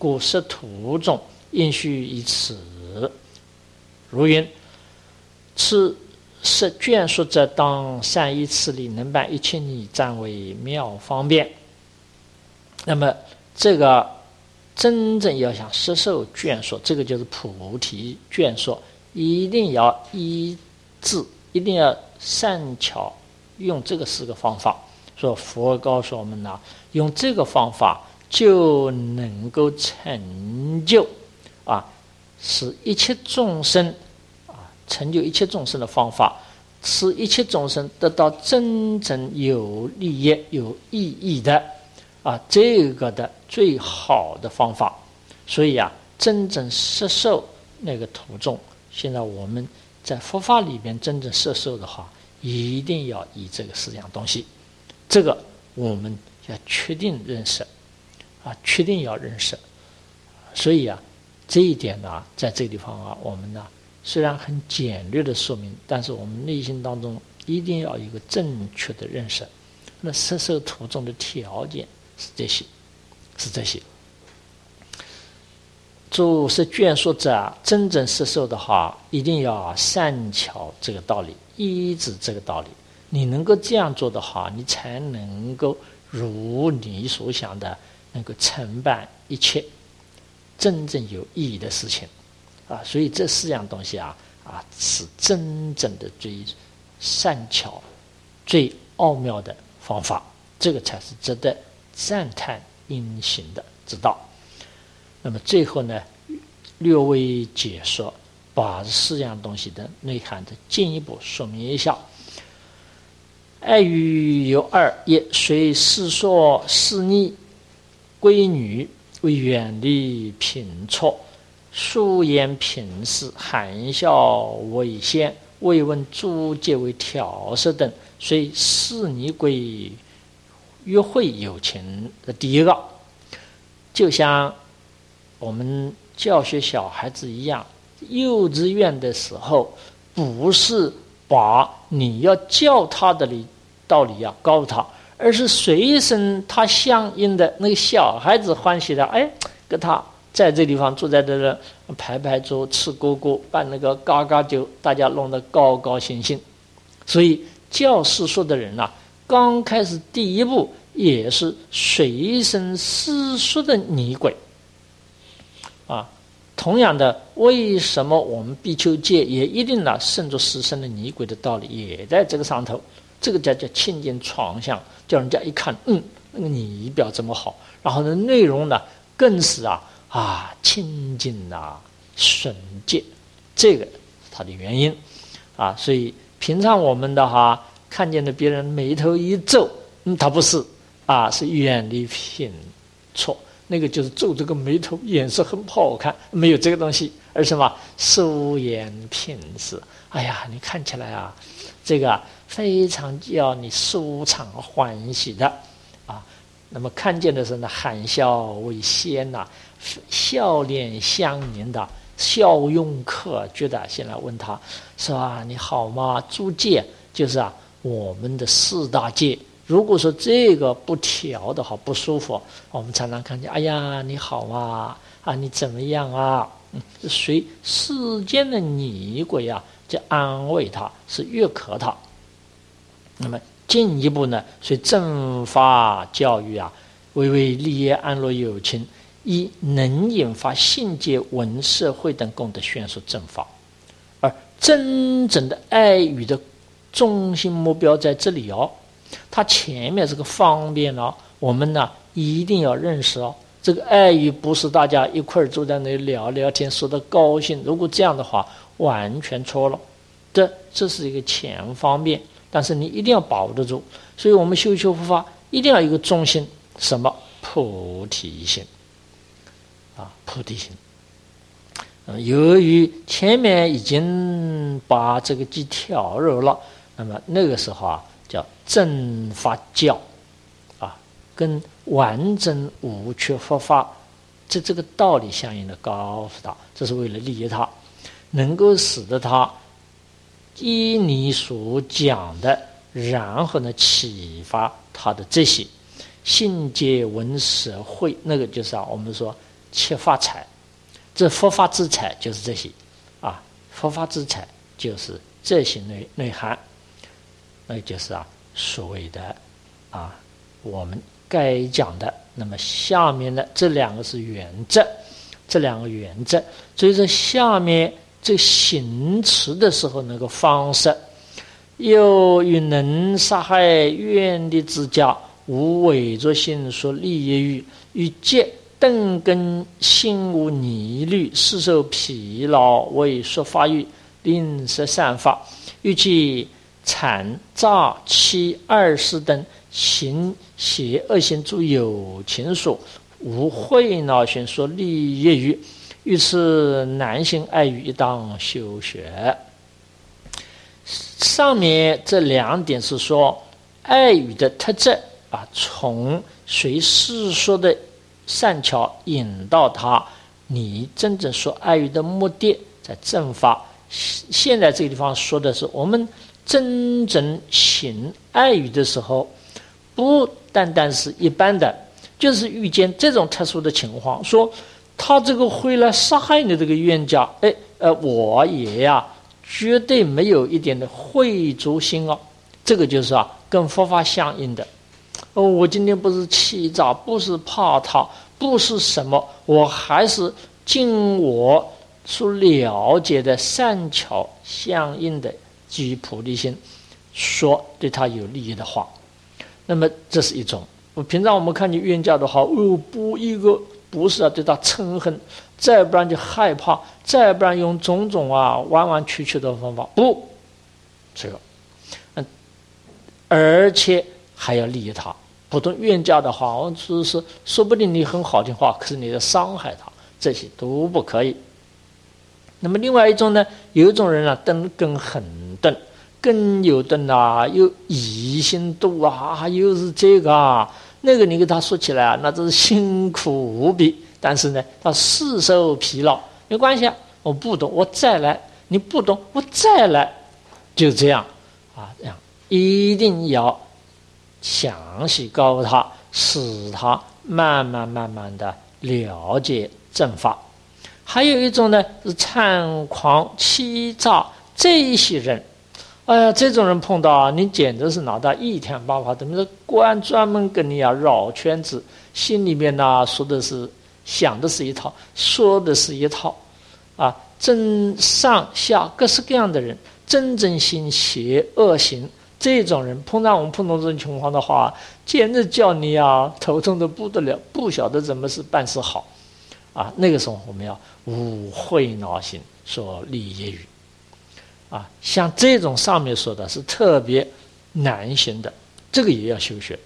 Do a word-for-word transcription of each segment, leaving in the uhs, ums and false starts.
故设途中，应须以此。如云：此设眷属者，当善依此理，能办一切逆，暂为妙方便。那么这个真正要想摄受眷属，这个就是菩提眷属，一定要依治，一定要善巧用这个四个方法。说佛告诉我们呢，用这个方法就能够成就啊，使一切众生啊，成就一切众生的方法，使一切众生得到真正有利益、有意义的啊，这个的最好的方法。所以啊，真正摄受那个途中，现在我们在佛法里边真正摄受的话，一定要以这个四样东西。这个我们要确定认识啊，确定要认识。所以啊，这一点呢，在这个地方啊，我们呢虽然很简略的说明，但是我们内心当中一定要有一个正确的认识。那摄受途中的条件是这些，是这些。诸是眷属者，真正摄受的话，一定要善巧这个道理，依止这个道理。你能够这样做的话，你才能够如你所想的，能够承办一切真正有意义的事情啊。所以这四样东西啊啊，是真正的最善巧、最奥妙的方法，这个才是值得赞叹应行的之道。那么最后呢，略微解说，把这四样东西的内涵的进一步说明一下。爱语有二：一，随世所事逆闺女，为远离贫辍，素言平视，含笑为先，未问诸戒为调摄等，虽事逆归约会有情的第一个，就像我们教学小孩子一样，幼稚园的时候，不是把你要教他的理道理啊告诉他，而是随身他相应的那个小孩子欢喜的，哎，跟他在这地方坐在这儿排排桌，吃锅锅，办那个嘎嘎酒，大家弄得高高兴兴。所以教世说的人啊，刚开始第一步也是随身师说的女鬼啊。同样的，为什么我们比丘戒也一定呢慎着师生的女鬼的道理也在这个上头？这个叫叫亲近床相，叫人家一看，嗯，那个仪表这么好，然后呢，内容呢更是啊啊清净啊纯洁，这个是它的原因啊。所以平常我们的哈看见的别人眉头一皱，嗯，他不是啊，是远离贫辍，那个就是皱这个眉头，眼色很不好看，没有这个东西，而什么素颜平视，哎呀，你看起来啊，这个、啊、非常叫你舒畅欢喜的啊。那么看见的时候呢，含笑为先呐、啊，笑脸相迎的，笑容可掬的，先来问他说啊，你好吗？诸戒就是啊，我们的四大戒。如果说这个不调的话不舒服，我们常常看见，哎呀，你好吗？啊，你怎么样啊？嗯，随世间的女鬼啊，就安慰他，是悦可他。那么进一步呢，随正法教育啊，为为利益安乐有情，以能引发信戒、闻社会等功德宣说正法。而真正的爱语的中心目标在这里哦。它前面这个方便哦，我们呢一定要认识哦。这个爱语不是大家一块儿坐在那里聊聊天，说的高兴。如果这样的话，完全错了。这这是一个前方便，但是你一定要把握得住。所以我们修修佛法一定要有一个中心，什么菩提心啊，菩提心。嗯，由于前面已经把这个记调柔了，那么那个时候啊。叫正法教啊，跟完整无缺佛法这这个道理相应的告诉他，这是为了利益他，能够使得他依你所讲的，然后呢启发他的这些信戒闻舍慧，那个就是啊，我们说切发财。这佛法之财就是这些啊，佛法之财就是这些内内涵，那就是啊所谓的啊我们该讲的。那么下面的这两个是原则，这两个原则，所以说下面这行持的时候那个方式，又与能杀害愿力之家，无伪作心所利益于，与戒顿根心无疑虑，世受疲劳，为说法欲，令色善法，欲其残诈欺二事等行邪恶行诸有情所，无慧脑心所利益于，于是难行爱欲，一当修学。上面这两点是说爱语的特质啊，从随世说的善巧引导他，你真正说爱语的目的在正法。现在这个地方说的是我们真正行爱语的时候，不单单是一般的，就是遇见这种特殊的情况，说他这个会来杀害你这个冤家，哎，呃，我也呀、啊，绝对没有一点的慧足心哦，这个就是啊，跟佛法相应的。哦，我今天不是欺诈，不是怕他，不是什么，我还是尽我所了解的善巧相应的基于菩提心，说对他有利益的话。那么这是一种。我平常我们看见冤家的话，哦，不一个不是啊，对他嗔恨，再不然就害怕，再不然用种种啊弯弯曲曲的方法，不，这个，嗯，而且还要利益他。普通冤家的话，我只是说不定你很好听话，可是你在伤害他，这些都不可以。那么另外一种呢，有一种人啊，钝根很钝。更有的啊，又疑心度啊，又是这个啊，那个你给他说起来啊，那真是辛苦无比。但是呢，他世受疲劳，没关系啊，我不懂，我再来；你不懂，我再来，就这样啊，这样一定要详细告诉他，使他慢慢慢慢的了解正法。还有一种呢，是猖狂欺诈这一些人。哎呀，这种人碰到啊，你简直是脑袋一天八发的，那个官专门跟你啊绕圈子，心里面呢、啊、说的是想的是一套，说的是一套，啊，真上下各式各样的人，真正心邪恶行，这种人碰到我们碰到这种情况的话，简直叫你啊头痛的不得了，不晓得怎么是办事好，啊，那个时候我们要无慧脑心所利益于。啊，像这种上面说的是特别难行的，这个也要修学。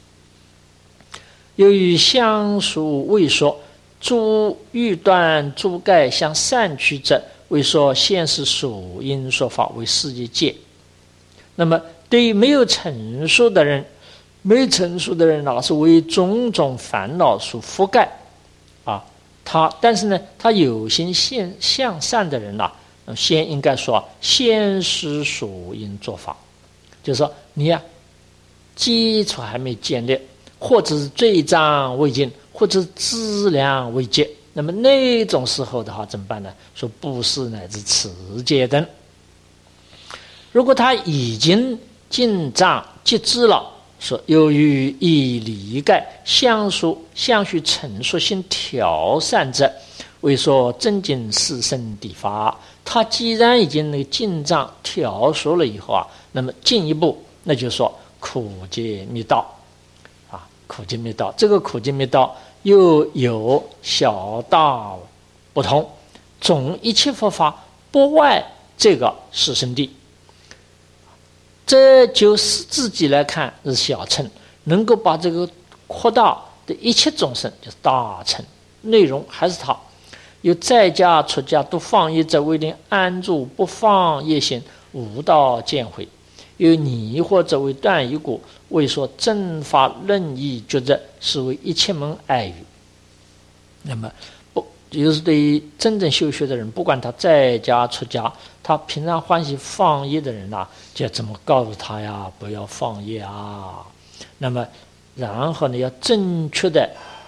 由于相属未说，诸欲断诸盖相善取者，为说现世属因说法为世界界。那么对于没有成熟的人，没有成熟的人老是为种种烦恼所覆盖啊，他但是呢，他有心向向善的人呐、啊。先应该说先师属因做法，就是说你呀、啊、基础还没建立，或者是罪障未尽，或者是资粮未竭，那么那种时候的话怎么办呢？说布施乃至持戒等。如果他已经进障即知了，说由于以离盖相属相续成熟心调善者，为说真经四圣谛法。他既然已经那个进障调熟了以后啊，那么进一步那就是说苦集密道啊，苦集密道，这个苦集密道又有小大不同，总一切佛法不外这个四圣谛。这就是自己来看是小乘，能够把这个扩大的一切众生就是大乘，内容还是他。有在家出家都放逸者，为令安住不放业心，无道见慧；有疑惑者为断疑果，为说正法任意觉者，是为一切门爱语。那么不就是对于真正修学的人，不管他在家出家，他平常欢喜放逸的人呐、啊，就要怎么告诉他呀？不要放逸啊！那么然后呢，要正确的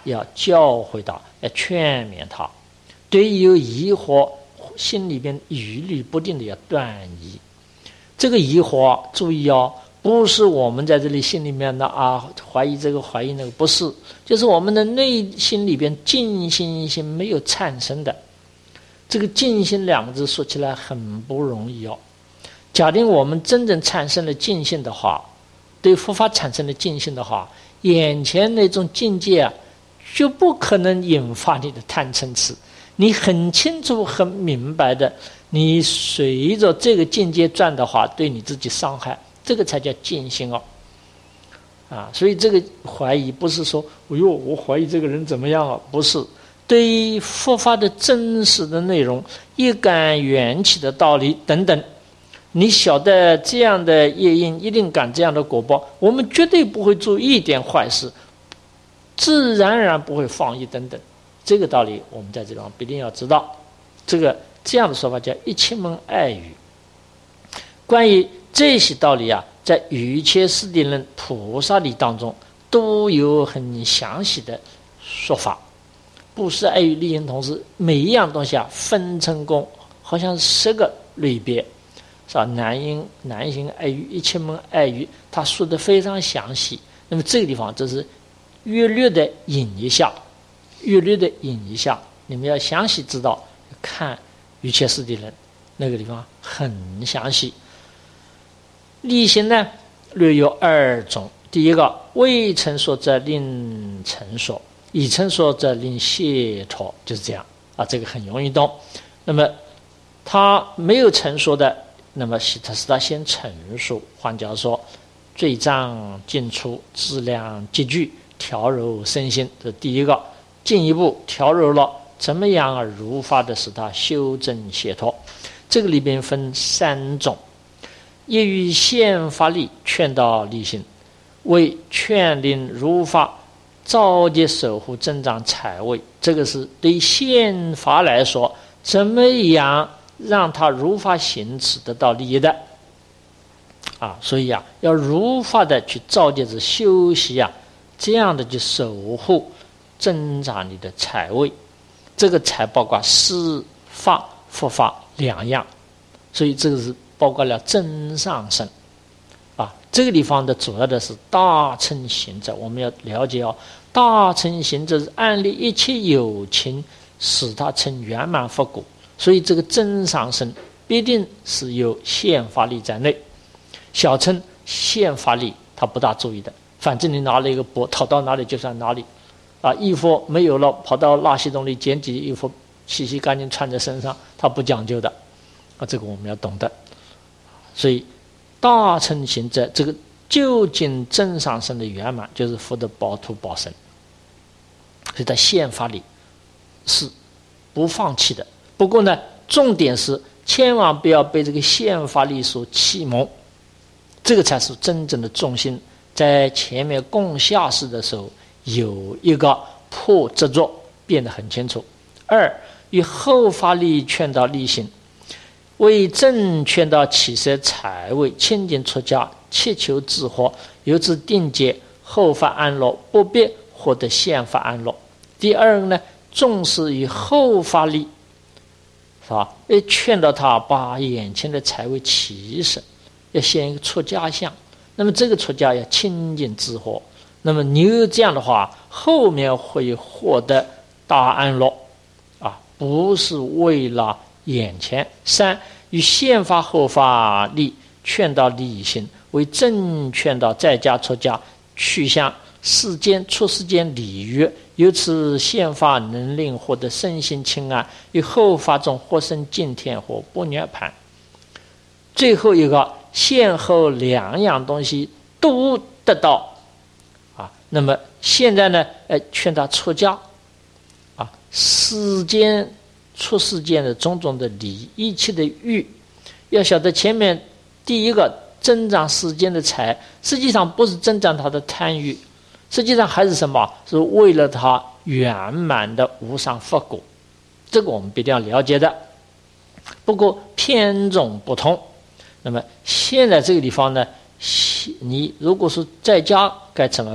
要教诲他，要劝勉他。对于有疑惑、心里边疑虑不定的，要断疑。这个疑惑，注意哦，不是我们在这里心里面的啊怀疑这个怀疑那个，不是，就是我们的内心里边尽心心没有产生的。这个尽心两个字说起来很不容易哦。假定我们真正产生了尽心的话，对佛法产生了尽心的话，眼前那种境界啊，就不可能引发你的贪嗔痴。你很清楚很明白的，你随着这个境界转的话，对你自己伤害，这个才叫尽心哦。啊，所以这个怀疑不是说哎呦我怀疑这个人怎么样啊，不是。对于佛法的真实的内容、一感缘起的道理等等，你晓得这样的业因一定感这样的果报，我们绝对不会做一点坏事，自然而然不会放逸等等。这个道理我们在这地方必定要知道。这个这样的说法叫一切门爱语。关于这些道理啊，在瑜伽师地论、菩萨理当中都有很详细的说法。布施、爱语、利益同时，每一样东西啊分成功，好像十个类别，是吧？男因、男行爱语、一切门爱语，他说的非常详细。那么这个地方，这是约略的引一下，约略的引一下，你们要详细知道，看瑜伽师地论那个地方很详细。利行呢，略有二种。第一个，未成说则令成说，已成说则令解脱，就是这样啊，这个很容易懂。那么他没有成说的，那么他是他先成熟，换句话说，罪障尽除，质量积聚，调柔身心，这是第一个。进一步调柔了，怎么样啊？如法的使他修正解脱。这个里边分三种：一于宪法力劝导力行，为劝令如法召集守护增长财位。这个是对宪法来说，怎么样让他如法行持得到利益的啊？所以啊，要如法的去召集着修习啊，这样的去守护增长你的财位。这个财包括施法、佛法两样，所以这个是包括了增上生啊。这个地方的主要的是大乘行者，我们要了解哦。大乘行者是安立一切有情，使他成圆满佛果，所以这个增上生必定是有宪法力在内。小乘宪法力他不大注意的，反正你拿了一个钵，逃到哪里就算哪里啊。衣服没有了，跑到垃圾桶里捡几衣服，洗洗干净穿在身上，他不讲究的啊。这个我们要懂得。所以大乘行者这个究竟增上生的圆满，就是佛的保土保身，所以他宪法力是不放弃的。不过呢，重点是千万不要被这个宪法力所启蒙，这个才是真正的重心。在前面供下士的时候，有一个破执着变得很清楚。二，以后法力劝导力行，为正劝导起舍财位，清净出家，切求自获，由此定解后法安乐，不必获得宪法安乐。第二呢，重视以后法力，是吧？要劝导他把眼前的财位起舍，要先一个出家相。那么这个出家要清净自获，那么你有这样的话，后面会获得大安乐啊，不是为了眼前。三，与宪法后法力劝导力行，为正劝导在家出家，去向世间出世间礼乐，由此宪法能令获得身心清安，于后法中获生净天或不涅槃。最后一个，先后两样东西都得到啊。那么现在呢，呃，劝他出家啊，世间出世间的种种的理，一切的欲，要晓得前面第一个增长世间的财，实际上不是增长他的贪欲，实际上还是什么？是为了他圆满的无上佛果。这个我们必定要了解的。不过偏重不同。那么现在这个地方呢，你如果是在家该怎么办？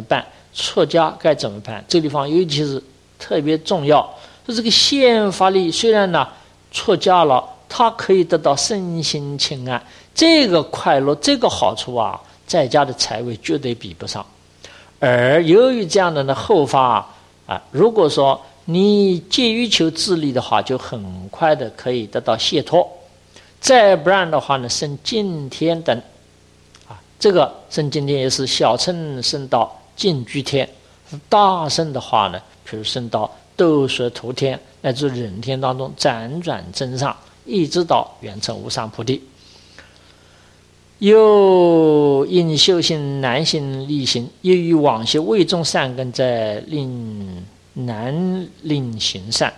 出家该怎么办？这个地方尤其是特别重要。说这个宪法里虽然呢出家了，他可以得到身心清安，这个快乐，这个好处啊，在家的财位绝对比不上。而由于这样的呢后发啊，如果说你急于求自利的话，就很快的可以得到解脱。再不然的话呢，升净天等啊，这个升净天也是小乘升到净居天，大乘的话呢，比如升到斗舍图天乃至人天当中辗转增上，一直到圆成无上菩提。又因修行难行力行，由于往昔未种善根，在令难令行善。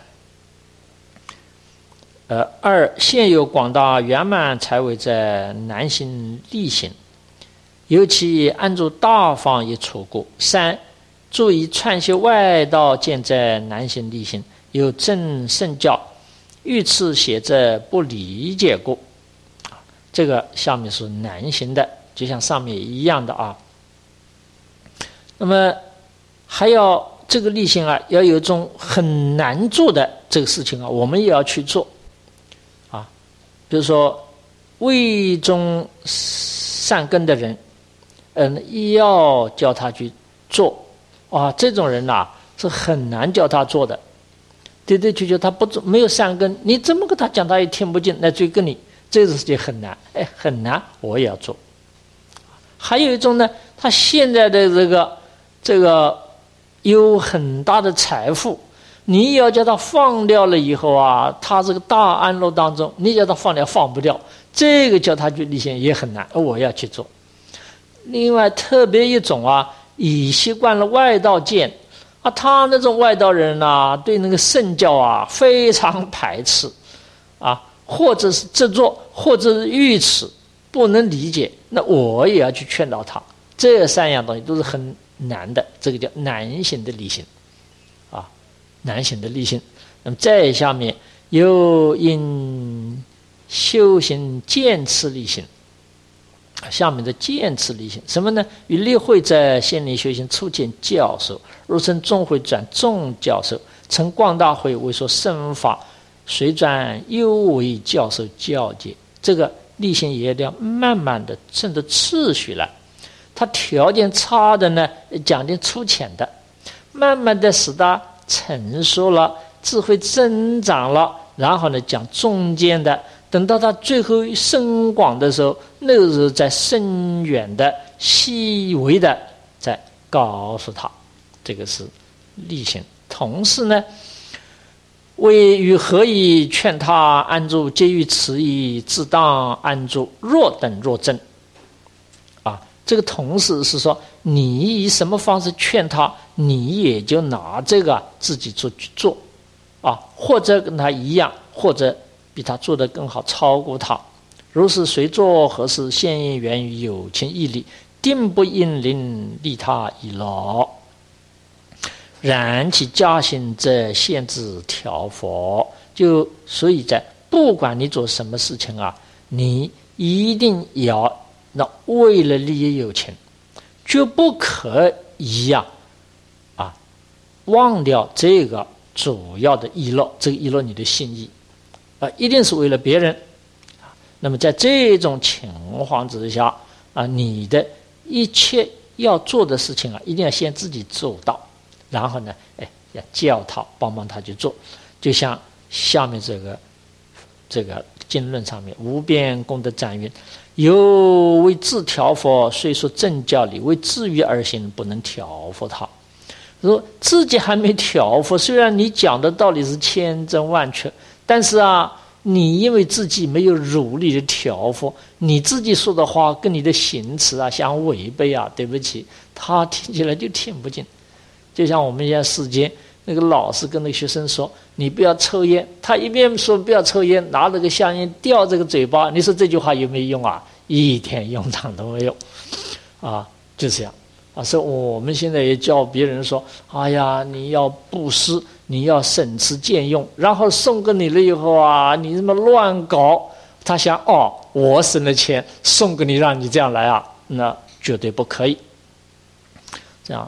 呃，二现有广大圆满财位，在难行力行，尤其安住大方一处故。三注意串修外道，见在难行力行，有正圣教，遇次写着不理解故。这个下面是难行的，就像上面一样的啊。那么还要这个力行啊，要有一种很难做的这个事情啊，我们也要去做啊。比如说未种善根的人，嗯，要叫他去做啊，这种人呐、啊、是很难叫他做的。对对确确他不做，没有善根，你怎么跟他讲他也听不进，来追跟你。这个事情很难，哎，很难，我也要做。还有一种呢，他现在的这个这个有很大的财富，你要叫他放掉了以后啊，他这个大安乐当中，你叫他放掉放不掉，这个叫他去立行也很难，我要去做。另外，特别一种啊，已习惯了外道见啊，他那种外道人啊，对那个圣教啊非常排斥啊。或者是执着，或者是愚痴，不能理解，那我也要去劝导他。这三样东西都是很难的，这个叫难行的力行啊，难行的力行。那么再下面又因修行渐次力行，下面的渐次力行什么呢？与立会在仙灵修行初见教授，入成中会转众教授，成广大会为说圣法。随转优为教授教解，这个力行也要慢慢的顺着次序来。他条件差的呢，讲点粗浅的，慢慢的使他成熟了，智慧增长了，然后呢讲中间的，等到他最后深广的时候，那个时候再深远的、细微的再告诉他，这个是力行。同时呢，为与何以劝他安住，皆于此意，自当安住。若等若真，啊，这个同时是说，你以什么方式劝他，你也就拿这个自己做去做，啊，或者跟他一样，或者比他做得更好，超过他。如是随做何事，现因源于有情义理，定不因临利他以劳。然其家行则限制调佛，就所以在不管你做什么事情啊，你一定要那为了利益有情，绝不可以呀啊忘掉这个主要的意乐，这个意乐你的心意啊，一定是为了别人。那么在这种情况之下啊，你的一切要做的事情啊，一定要先自己做到。然后呢，哎，要教他，帮帮他去做，就像下面这个这个经论上面，无边功德赞云，有为自调佛，虽说正教理，为自欲而行，不能调佛他。说自己还没调佛，虽然你讲的道理是千真万确，但是啊，你因为自己没有努力的调佛，你自己说的话跟你的行持啊相违背啊，对不起，他听起来就听不进。就像我们现在世间那个老师跟那个学生说，你不要抽烟，他一边说不要抽烟，拿了个香烟吊这个嘴巴，你说这句话有没有用啊？一点用场都没有啊，就这样啊。所以我们现在也教别人说，哎呀，你要布施，你要省吃俭用，然后送给你了以后啊，你这么乱搞，他想哦，我省了钱送给你，让你这样来啊，那绝对不可以。这样。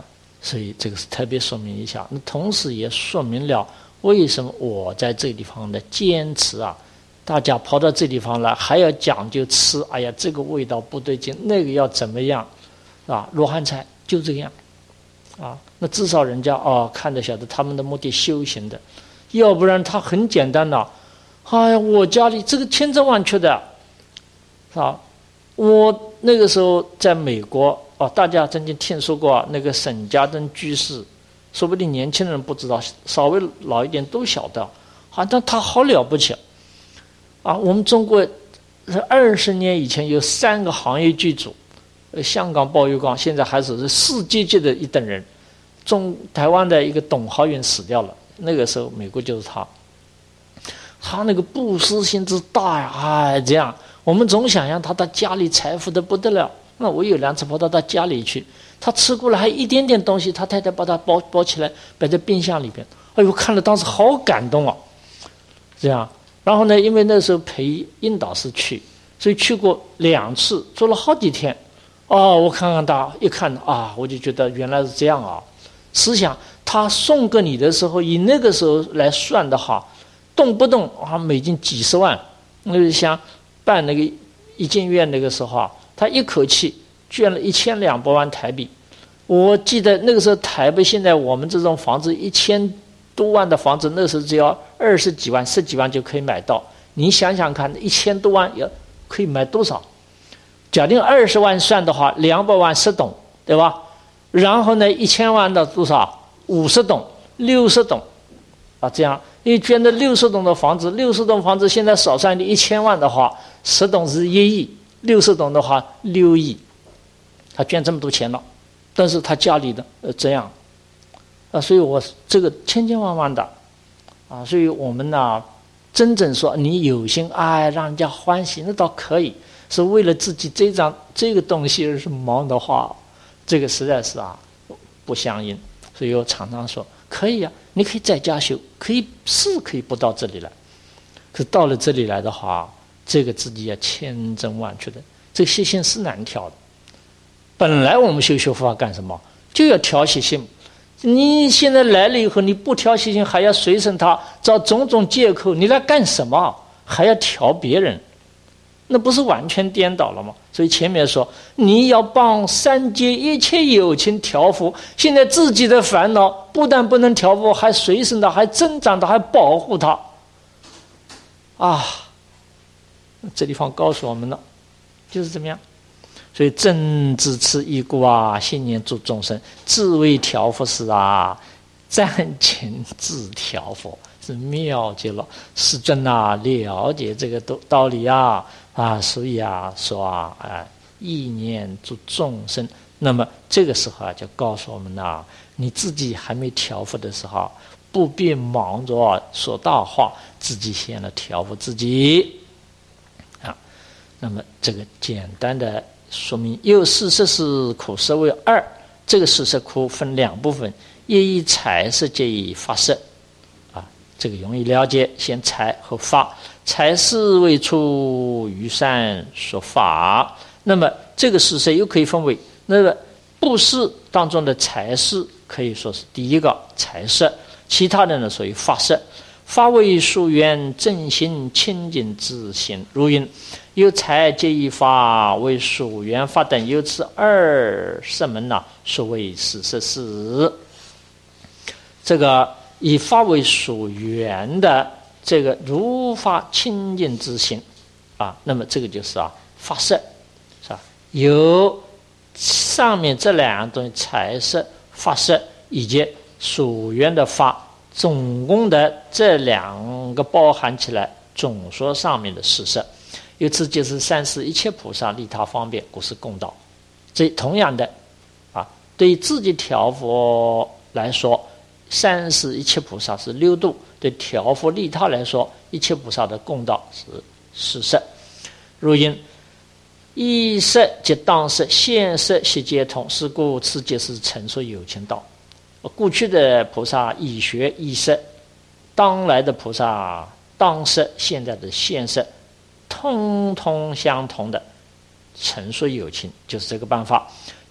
所以这个是特别说明一下。那同时也说明了为什么我在这个地方的坚持啊。大家跑到这地方来还要讲究吃，哎呀，这个味道不对劲，那个要怎么样，啊？罗汉菜就这样，啊，那至少人家哦看得晓得他们的目的修行的，要不然他很简单的，哎呀，我家里这个千真万确的，啊，我那个时候在美国哦，大家曾经听说过那个沈家登居士，说不定年轻人不知道，稍微老一点都晓得，好像他好了不起。啊，我们中国二十年以前有三个行业巨主，呃，香港鲍玉刚现在还是世界级的一等人。中台湾的一个董浩云死掉了，那个时候美国就是他，他那个布施心之大呀，哎，这样我们总想象他的家里财富的不得了。那我有两次跑到他家里去，他吃过了还一点点东西，他太太把他包包起来摆在冰箱里边，哎呦，看了当时好感动啊，这样。然后呢，因为那时候陪印导师去，所以去过两次，做了好几天。哦，我看看他，一看啊，我就觉得原来是这样啊。思想他送给你的时候，以那个时候来算的话，动不动啊美金几十万。那就像办那个一进院那个时候啊，他一口气捐了一千两百万台币。我记得那个时候台北现在我们这种房子一千多万的房子，那时候只要二十几万、十几万就可以买到。你想想看，一千多万要可以买多少？假定二十万算的话，两百万十栋，对吧？然后呢，一千万的多少？五十栋、六十栋，啊，这样，因为捐的六十栋的房子，六十栋房子现在少算的一千万的话，十栋是一亿，六十栋的话六亿，他捐这么多钱了，但是他家里的呃这样。啊，所以我这个千千万万的，啊，所以我们呢，真正说你有心哎让人家欢喜，那倒可以，是为了自己这张这个东西而是忙的话，这个实在是啊不相应。所以我常常说，可以啊，你可以在家修，可以是可以不到这里来，可是到了这里来的话，这个自己要千真万确的，这个习性是难调的。本来我们修修佛法干什么？就要调习性。你现在来了以后，你不调习性，还要随顺他，找种种借口，你来干什么？还要调别人，那不是完全颠倒了吗？所以前面说，你要帮三界一切有情调伏，现在自己的烦恼不但不能调伏，还随顺他，还增长他，还保护他。啊，这地方告诉我们了，就是怎么样？所以正知此一故啊，信念诸众生，自为调伏时啊，暂请自调伏，是妙极了。世尊啊，了解这个道理啊啊，所以啊说啊，啊意念诸众生。那么这个时候啊，就告诉我们啊，你自己还没调伏的时候，不必忙着说大话，自己先来调伏自己啊。那么这个简单的说明，又四摄是苦摄为二，这个四摄苦分两部分，一以财摄，皆以法摄。啊，这个容易了解，先财后法。财是为出于善说法，那么这个四摄又可以分为那个布施当中的财施，可以说是第一个财摄，其他的呢属于法摄。法为属缘正心清净之心，如云有财皆以法为属缘法等，由此二摄门呐、啊，所谓四摄事。这个以法为属缘的这个如法清净之心啊，那么这个就是啊法摄，是吧？有上面这两样东西，财摄、法摄以及属缘的法。总共的这两个包含起来，总说上面的四摄，由此就是三世一切菩萨利他方便，故是共道。这同样的啊，对于自己调伏来说，三世一切菩萨是六度；对调伏利他来说，一切菩萨的共道是四摄。如因一摄即当摄，现摄悉皆通，是故此即是陈说有情道。过去的菩萨已学已摄，当来的菩萨当摄，现在的现摄，通通相同的陈说有情，就是这个办法。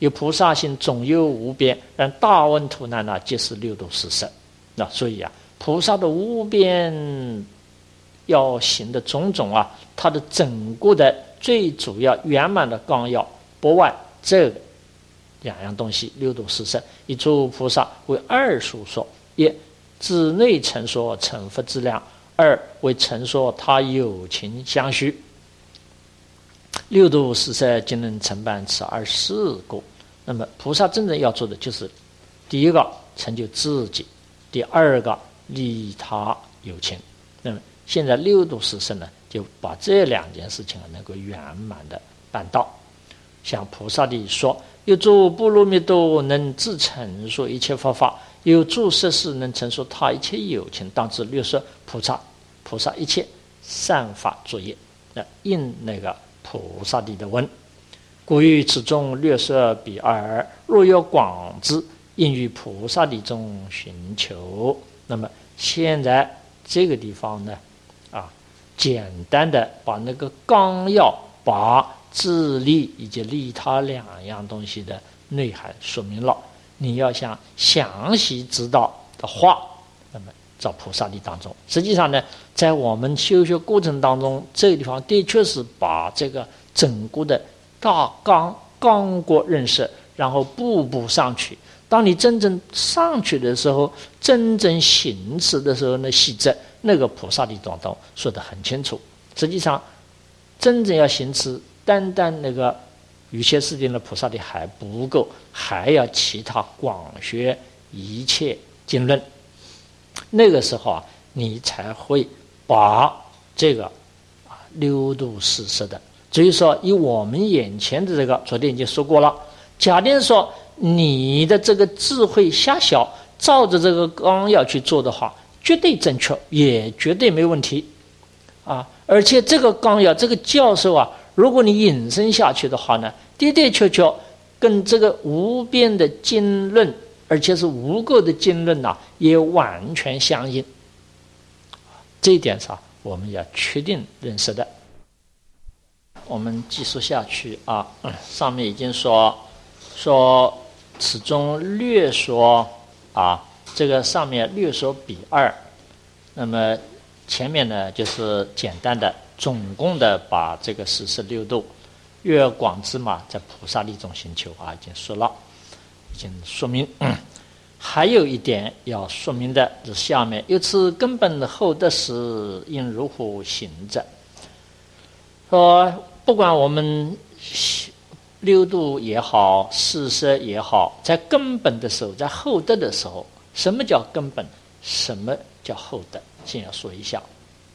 有菩萨行总有无边，但大问途难呢，皆是六度四摄。那所以啊，菩萨的无边要行的种种啊，它的整个的最主要圆满的纲要，不外这两样东西，六度四摄。一诸菩萨为二数说：一自内成说成佛之量；二为成说他有情相续。六度四摄今能承办此二十四个。那么菩萨真正要做的就是：第一个成就自己，第二个利他有情。那么现在六度四摄呢，就把这两件事情能够圆满的办到。像菩萨的说：有诸波罗蜜多能自陈说一切佛法，有诸摄事能陈说他一切有情，当知略说菩萨菩萨一切善法作业。那应那个菩萨的的问，故于此中略说彼二，若要广之，应于菩萨的中寻求。那么现在这个地方呢，啊，简单的把那个纲要，把自利以及利他两样东西的内涵说明了。你要想详细知道的话，那么在菩萨力当中，实际上呢，在我们修学过程当中，这个地方的确是把这个整个的大纲纲过认识，然后步步上去。当你真正上去的时候，真正行持的时候呢，细则那个菩萨力当中说得很清楚。实际上真正要行持，单单那个有些事情的菩萨力还不够，还要其他广学一切经论。那个时候啊，你才会把这个啊六度四摄的。所以说，以我们眼前的这个，昨天已经说过了。假定说你的这个智慧狭小，照着这个纲要去做的话，绝对正确，也绝对没问题啊！而且这个纲要，这个教授啊，如果你引申下去的话呢，的的确确跟这个无边的经论，而且是无垢的经论呐、啊，也完全相应。这一点上，我们要确定认识的。我们继续下去啊，上面已经说说此中略说啊，这个上面略说比二，那么前面呢就是简单的总共的把这个四十六度越广之嘛，在菩萨力中寻求啊，已经说了，已经说明。嗯、还有一点要说明的是下面，由此根本厚德时，应如何行者？说不管我们六度也好，四摄也好，在根本的时候，在厚德的时候，什么叫根本？什么叫厚德？先要说一下。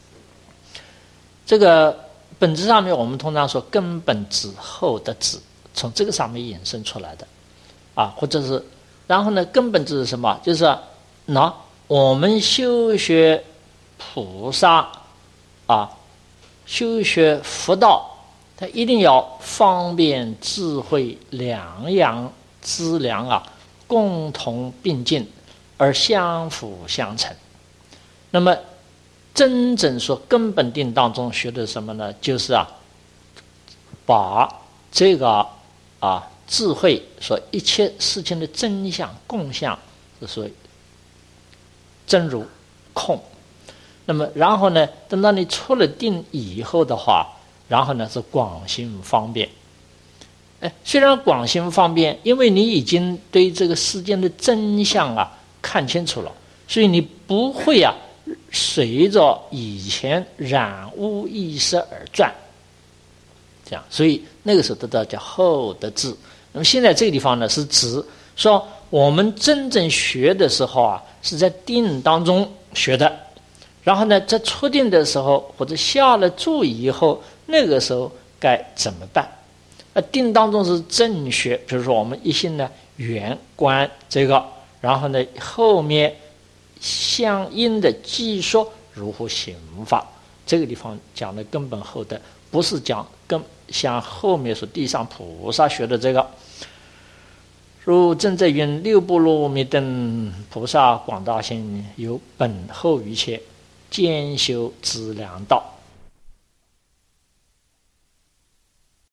这个本质上面，我们通常说根本指、厚德指，从这个上面衍生出来的啊，或者是，然后呢，根本指是什么？就是那我们修学菩萨啊，修学佛道。它一定要方便智慧两样资粮啊，共同并进而相辅相成。那么真正说根本定当中学的什么呢？就是啊，把这个啊智慧说一切事情的真相共相，是说真如空。那么然后呢，等到你出了定以后的话，然后呢是广行方便。哎，虽然广行方便，因为你已经对这个世间的真相啊看清楚了，所以你不会啊随着以前染污意识而转。这样，所以那个时候得到叫厚德智。那么现在这个地方呢，是指说我们真正学的时候啊，是在定当中学的，然后呢，在出定的时候或者下了注以后，那个时候该怎么办？呃，定当中是正学，比如说我们一心呢圆观这个，然后呢后面相应的记说如何行法，这个地方讲的根本厚德，不是讲跟像后面说地上菩萨学的这个。如正在云六波罗蜜等菩萨广大心，有本厚于切，兼修资粮道。